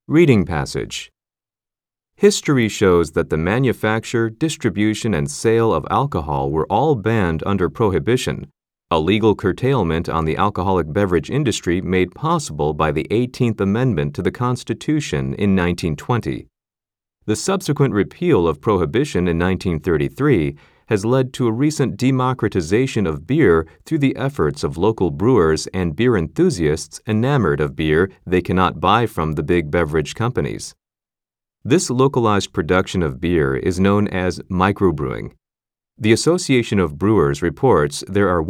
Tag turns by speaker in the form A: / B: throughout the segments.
A: Reading passage. History shows that the manufacture, distribution, and sale of alcohol were all banned under Prohibition, a legal curtailment on the alcoholic beverage industry made possible by the 18th Amendment to the Constitution in 1920. The subsequent repeal of Prohibition in 1933 has led to a recent democratization of beer through the efforts of local brewers and beer enthusiasts enamored of beer they cannot buy from the big beverage companies. This localized production of beer is known as microbrewing. The Association of Brewers reports there are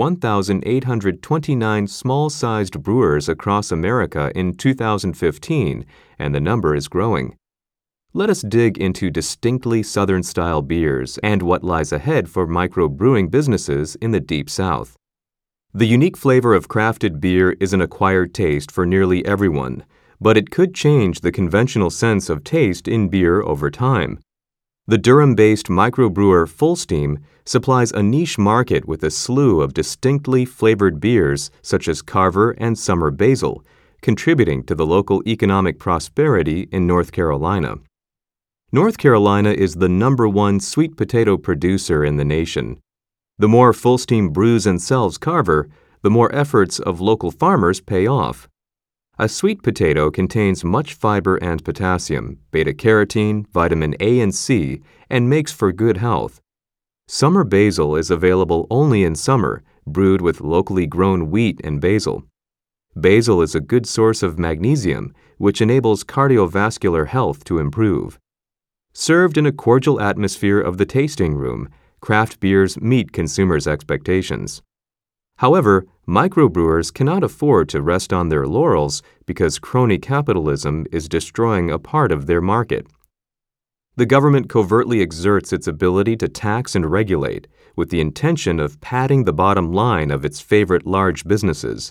A: 1,829 small-sized brewers across America in 2015, and the number is growing. Let us dig into distinctly Southern-style beers and what lies ahead for microbrewing businesses in the Deep South. The unique flavor of crafted beer is an acquired taste for nearly everyone, but it could change the conventional sense of taste in beer over time. The Durham-based microbrewer Full Steam supplies a niche market with a slew of distinctly flavored beers such as Carver and Summer Basil, contributing to the local economic prosperity in North Carolina. North Carolina is the #1 sweet potato producer in the nation. The more Full Steam brews and sells Carver, the more efforts of local farmers pay off. A sweet potato contains much fiber and potassium, beta-carotene, vitamin A and C, and makes for good health. Summer Basil is available only in summer, brewed with locally grown wheat and basil. Basil is a good source of magnesium, which enables cardiovascular health to improve. Served in a cordial atmosphere of the tasting room, craft beers meet consumers' expectations. However, microbrewers cannot afford to rest on their laurels because crony capitalism is destroying a part of their market. The government covertly exerts its ability to tax and regulate with the intention of padding the bottom line of its favorite large businesses.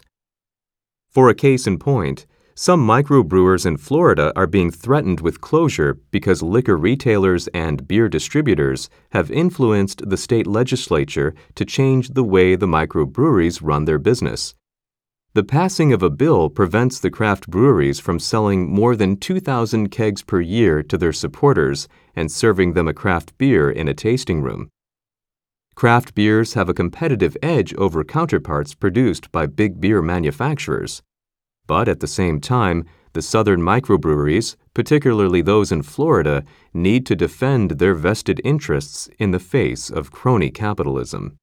A: For a case in point, some microbrewers in Florida are being threatened with closure because liquor retailers and beer distributors have influenced the state legislature to change the way the microbreweries run their business. The passing of a bill prevents the craft breweries from selling more than 2,000 kegs per year to their supporters and serving them a craft beer in a tasting room. Craft beers have a competitive edge over counterparts produced by big beer manufacturers. But at the same time, the southern microbreweries, particularly those in Florida, need to defend their vested interests in the face of crony capitalism.